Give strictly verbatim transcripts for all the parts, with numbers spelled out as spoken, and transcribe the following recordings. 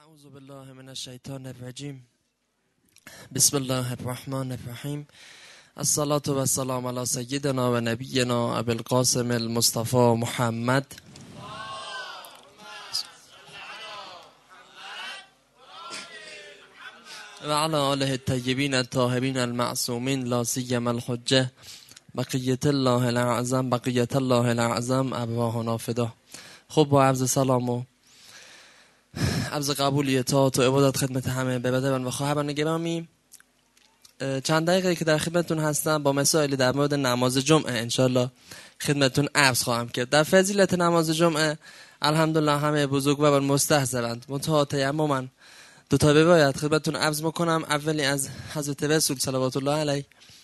اعوذ بالله من الشیطان الرجیم. بسم الله الرحمن الرحیم. الصلاة و السلام علی سیدنا و نبینا ابی القاسم المصطفى محمد و علی آله الطیبین الطاهرین المعصومین لا سیما الحجه بقیت الله الاعظم بقیت الله الاعظم ارواحنا فدا. خب با عرض سلام و عرض قبول اطاعت و عبادت خدمت همه برادران و خواهران گرامی، چند دقیقه که در خدمتتون هستم با مسائلی در مورد نماز جمعه انشالله خدمتتون عرض خواهم کرد. در فضیلت نماز جمعه الحمدلله همه بزرگواران مستحضرند، منتها تیمما دو تا روایت خدمتتون عرض میکنم. اولی از حضرت رسول صلوات الله علیه،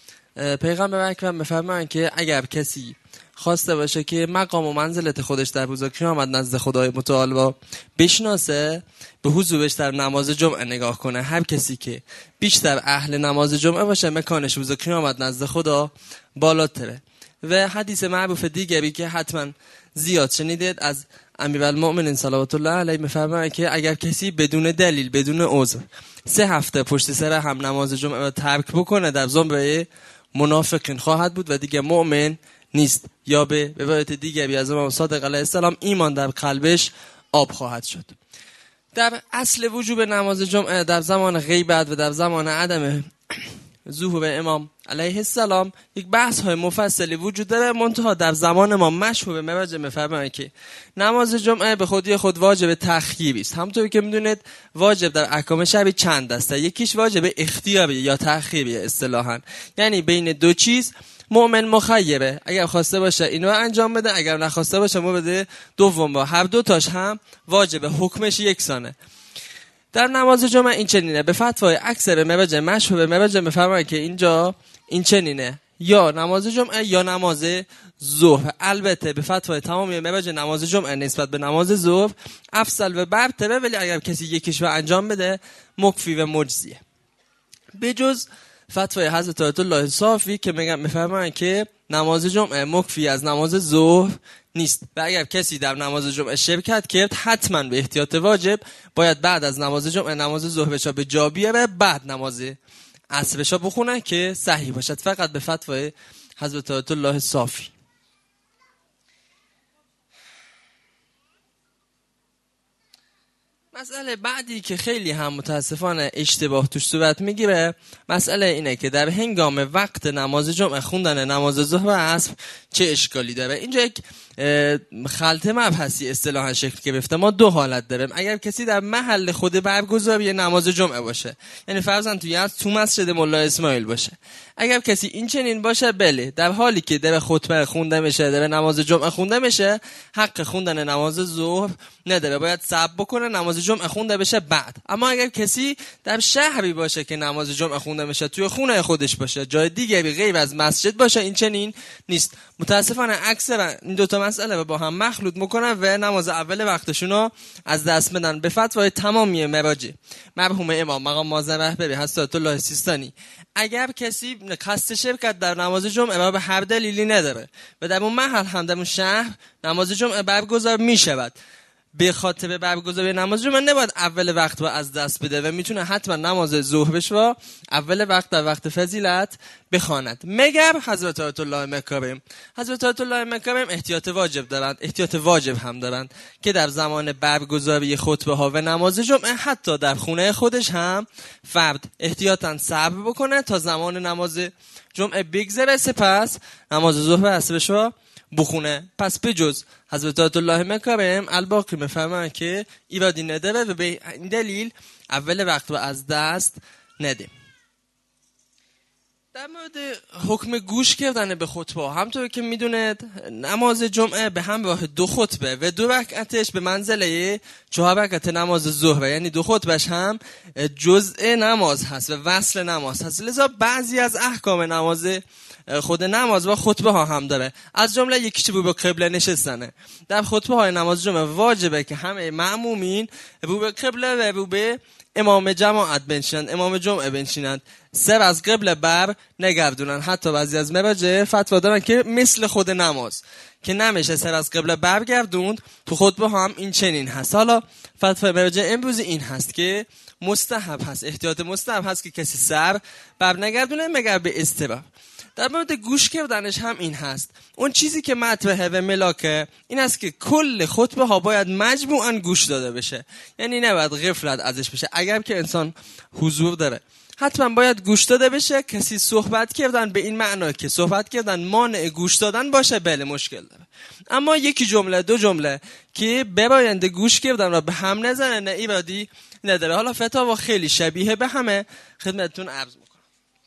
پیغمبر اکرم میفرمایند که اگر کسی خواسته باشه که مقام و منزلت خودش در روز قیامت نزد خدای متعال و بشناسه، به حضورش در نماز جمعه نگاه کنه. هر کسی که بیشتر اهل نماز جمعه باشه مکانش روز قیامت نزد خدا بالاتره. و حدیث معروف دیگری که حتما زیاد شنیدید از امیرالمؤمنین صلوات الله علیه میفرماید که اگر کسی بدون دلیل بدون عذر سه هفته پشت سر هم نماز جمعه را ترک بکنه در زمره منافقین خواهد بود و دیگه مؤمن نیست، یا به روایت دیگری از امام صادق علیه السلام ایمان در قلبش آب خواهد شد. در اصل وجوب نماز جمعه در زمان غیبت و در زمان عدم ظهور امام علیه السلام یک بحث های مفصلی وجود داره، منتها در زمان ما مشهور مراجع میفرمایند که نماز جمعه به خودی خود واجب تخییری است. همونطوری که میدونید واجب در احکام شرعی چند دسته، یکیش واجب اختیاری یا تخییری اصطلاحاً، یعنی بین دو چیز مؤمن مخیره، اگر خواسته باشه اینو انجام بده، اگر نخواسته باشه مورد دوم با هر دو تاش هم واجب، حکمش یکسانه. در نماز جمعه این چنینه. به فتوای اکثر مراجع مشهور مراجع میفرمایند که اینجا این چنینه، یا نماز جمعه یا نماز ظهر. البته به فتوای تمامی مراجع نماز جمعه نسبت به نماز ظهر افضل و برتره، ولی اگر کسی یکیش رو انجام بده مکفی و مجزیه. به جز فتوای حضرت آیت الله صافی که میگم میفرمایند که نماز جمعه مکفی از نماز ظهر نیست و اگر کسی در نماز جمعه شرکت کرد حتما به احتیاط واجب باید بعد از نماز جمعه نماز ظهرش به جا بیاره، بعد نماز عصرش بخونه که صحیح باشد، فقط به فتوای حضرت آیت الله صافی. مسئله بعدی که خیلی هم متاسفانه اشتباه توش صورت میگیره، مسئله اینه که در هنگام وقت نماز جمعه خوندن نماز ظهر و عصر چه اشکالی داره. اینجا یک خلط مبحثی اصطلاحا شکل گرفته. ما دو حالت داریم. اگر کسی در محل خود برگزاری نماز جمعه باشه، یعنی فرضاً تو یاد تو مسجد ملا اسماعیل باشه، اگر کسی این چنین باشه بله، در حالی که در خطبه خونده میشه، در نماز جمعه خونده میشه، حق خوندن نماز ظهر نداره، باید صبر بکنه نماز جمعه خونده بشه بعد. اما اگر کسی در شهری باشه که نماز جمعه خونده میشه، توی خونه خودش باشه، جای دیگری غیر از مسجد باشه، این چنین نیست. متاسفانه اکثر این دو تا مسئله رو با هم مخلوط میکنن و نماز اول وقتشون رو از دست بدن. به فتوای تمامی مراجع مرحوم امام مقام معظم رهبری حضرت الله سیستانی، اگر کسی قصد شرکت در نماز جمعه و به هر دلیلی نداره و در اون محل هم در اون شهر نماز جمعه برگزار میشود، به خاطر برگزاری نماز جمعه نباید اول وقت رو از دست بده و میتونه حتما نماز ظهرش رو اول وقت در وقت فضیلت بخواند. مگر حضرت آیت الله مکارم حضرت آیت الله مکارم احتیاط واجب دارند، احتیاط واجب هم دارند که در زمان برگزاری خطبه ها و نماز جمعه حتی در خونه خودش هم فرد احتیاطاً صبر بکنه تا زمان نماز جمعه بگذره، سپس نماز ظهر و عصرش رو بخونه. پس بجز حضرت آیت الله مکارم الباقی میفهمن که ایرادی نداره و به این دلیل اول وقت رو از دست نده. در مورد حکم گوش کردن به خطبه، همطور که میدونید نماز جمعه به همراه دو خطبه و دو رکعتش به منزله چهار رکعت نماز ظهر، یعنی دو خطبهش هم جزء نماز هست و وصل نماز هست، لذا بعضی از احکام نماز خود نماز و خطبه ها هم داره. از جمله یکیش رو به قبله نشستنه. در خطبه های نماز جمعه واجبه که همه مأمومین رو به قبله و رو به امام جماعت بنشینند، امام جمعه بنشینند، سر از قبله بر نگردونن. حتی بعضی از مراجع فتوا دارن که مثل خود نماز که نمیشه سر از قبله برگردوند. تو خطبه هم این چنین هست. حالا فتوای مراجع امروزی این هست که مستحب هست، احتیاط مستحب هست که کسی سر بر نگردونه مگر به استباب. در مورد گوش کردنش هم این هست. اون چیزی که مطرحه و ملاکه این است که کل خطبه ها باید مجموعاً گوش داده بشه، یعنی نباید غفلت ازش بشه. اگر که انسان حضور داره حتما باید گوش داده بشه. کسی صحبت کردن به این معنی که صحبت کردن مانع گوش دادن باشه، بله مشکل داره. اما یکی جمله دو جمله که برآینده گوش کردن را به هم نزنه، نه ایرادی نداره. حالا فتاوا خیلی شبیه به همه خدمتتون عرض میکنم.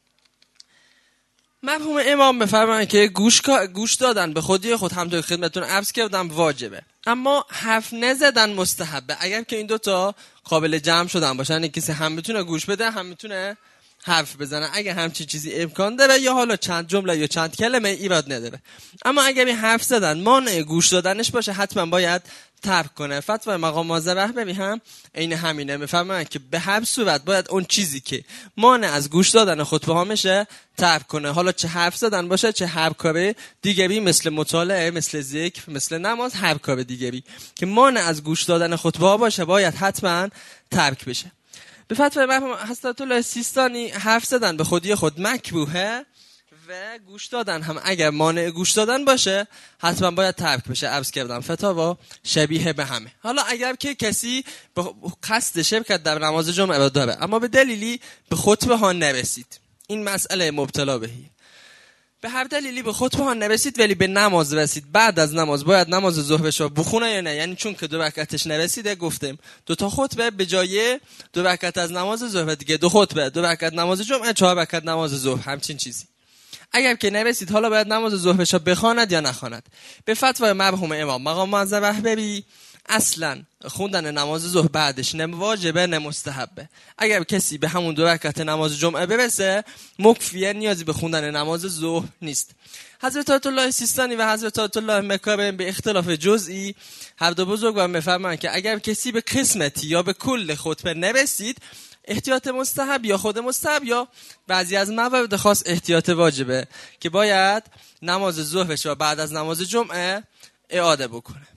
مرحوم امام بفرمایند که گوش گوش دادن به خودی خود همونطور خدمتتون عرض کردم واجبه، اما حرف نزدن مستحبه. اگر که این دوتا قابل جمع شدن باشن، یعنی کسی هم میتونه گوش بده هم میتونه حرف بزنه، اگه همچین چیزی امکان داره یا حالا چند جمله یا چند کلمه ایراد نداره. اما اگر این حرف زدن مانع گوش دادنش باشه حتما باید ترک کنه. فتوای مقام معظم رهبری هم عین همینه، میفرمایند که به هر صورت باید اون چیزی که مانع از گوش دادن خطبه ها میشه ترک کنه، حالا چه حرف زدن باشه چه هر کار دیگری، مثل مطالعه، مثل ذکر، مثل نماز، هر کار دیگری که مانع از گوش دادن خطبه ها باشه باید حتما ترک بشه. به فتوای مرحوم حضرت الله سیستانی حرف زدن به خودی خود مکروهه و گوش دادن هم اگر مانع گوش دادن باشه حتما باید ترک بشه. عرض کردم فتاوا شبیه به همه. حالا اگر که کسی به قصد شرکت در نماز جمعه داره اما به دلیلی به خطبه ها نرسید، این مسئله مبتلا بهی. به هر دلیلی به خطبه ها نرسید ولی به نماز رسید، بعد از نماز باید نماز ظهرش رو بخونه یا نه؟ یعنی چون که دو رکعتش نرسیده گفتیم دو تا خطبه به جای دو رکعت از نماز ظهر دیگه دو خطبه، دو رکعت نماز جمعه، چهار رکعت نماز ظهر، همچین چیزی. اگر که نرسید حالا باید نماز ظهرش رو بخواند یا نخواند. به فتوای مرحوم امام مقام معظم رهبری اصلا خوندن نماز ظهر بعدش نه واجبه نه مستحبه. اگر کسی به همون دو رکعت نماز جمعه برسه مکفیه، نیازی به خوندن نماز ظهر نیست. حضرت آیت الله سیستانی و حضرت آیت الله مکارم به اختلاف جزئی هر دو بزرگوار میفرمایند که اگر کسی به قسمتی یا به کل خطبه نرسید احتیاط مستحب یا خود مستحب یا بعضی از موارد خاص احتیاط واجبه که باید نماز ظهرش و بعد از نماز جمعه اعاده بکنه.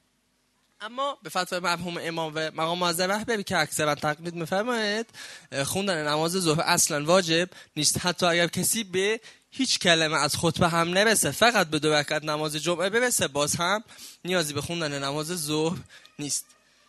اما به فتوای مرحوم امام و مقام معظم رهبری که اکثرا تقلید می‌فرمایند خوندن نماز ظهر اصلا واجب نیست، حتی اگر کسی به هیچ کلمه از خطبه هم نرسه، فقط به دو رکعت نماز جمعه برسه، باز هم نیازی به خوندن نماز ظهر نیست.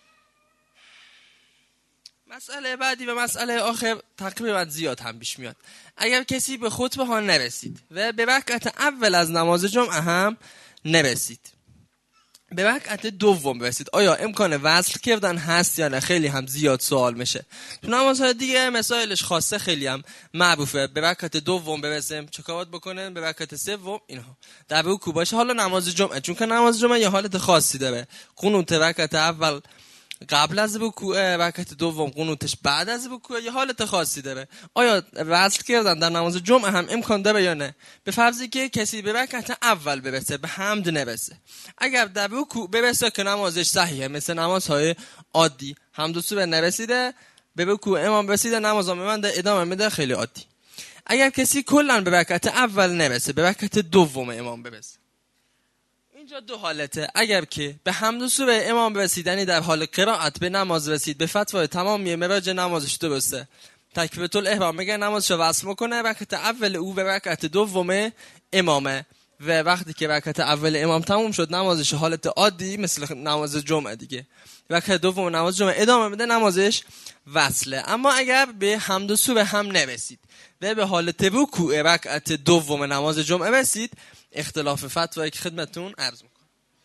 مسئله بعدی و مسئله آخر تقریبا زیاد هم پیش میاد. اگر کسی به خطبه ها نرسید و به رکعت اول از نماز جمعه هم نرسید، به رکعت دوم برسید، آیا امکان وصل کردن هست یا نه؟ خیلی هم زیاد سوال میشه. تو نمازهای دیگه مسائلش خاصه خیلی هم معروفه. به رکعت دوم برسیم چه کار بکنن، به رکعت سوم اینها در رکوع باشه. حالا نماز جمعه چون که نماز جمعه یه حالت خاصی داره، قنوت رکعت اول قبل از رکوع، رکعت دوم قنوتش بعد از رکوع، یه حالت خاصی داره. آیا وصل کردن در نماز جمعه هم امکان داره یا نه؟ به فرضی که کسی به رکعت اول برسه، به حمد نرسه، اگر در رکوع برسه که نمازش صحیحه، مثل نمازهای عادی، حمد و سوره نرسیده به رکوع امام رسیده نماز میبنده ادامه میده، خیلی عادی. اگر کسی کلا به رکعت اول نرسه، به رکعت دوم امام برسه، اینجا دو حالته. اگر که به حمد و سوره امام رسیدنی در حال قرائت به نماز رسید، به فتوای تمامی مراجع نمازش درسته، تکبیرة الاحرام میگه نمازشو وصل میکنه، رکعت اول او به رکعت دوم امامه و وقتی که رکعت اول امام تموم شد نمازش حالت عادی مثل نماز جمعه دیگه، رکعت دوم نماز جمعه ادامه میده، نمازش وصله. اما اگر به حمد و سوره هم نرسید و به حالت رکوع رکعت دوم نماز جمعه رسید، اختلاف فتوایی که خدمتتون عرض میکنم.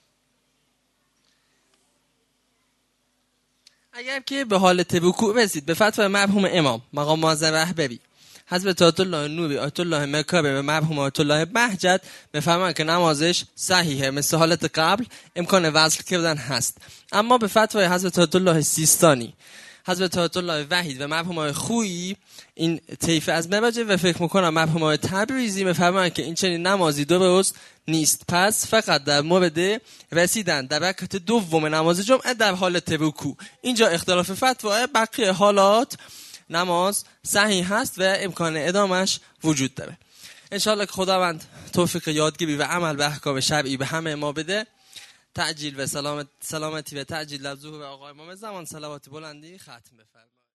اگر که به حالت رکوع رسید، به فتوای مرحوم امام مقام معظم رهبری حضرت آیت الله نوری، آیت الله مکارم و مرحوم آیت الله بهجت میفهمن که نمازش صحیحه، مثل حالت قبل امکان وصل کردن هست. اما به فتوای حضرت آیت الله سیستانی، حضرت آیت الله وحید و مرحوم آقای خویی این طیفه از مراجع و فکر میکنم مرحوم آقای تبریزی میفرمایند که این چنین نمازی درست نیست. پس فقط در مورد رسیدن در رکعت دوم نماز جمعه در حالت رکوع، اینجا اختلاف فتوا، بقیه حالات نماز صحیح هست و امکان ادامش وجود داره. انشالله که خداوند توفیق یادگیری و عمل به احکام شرعی به همه ما بده. تعجیل و سلامت سلامتی و تعجیل لزوه به آقای امام زمان. صلوات بلندی ختم بفرمایید.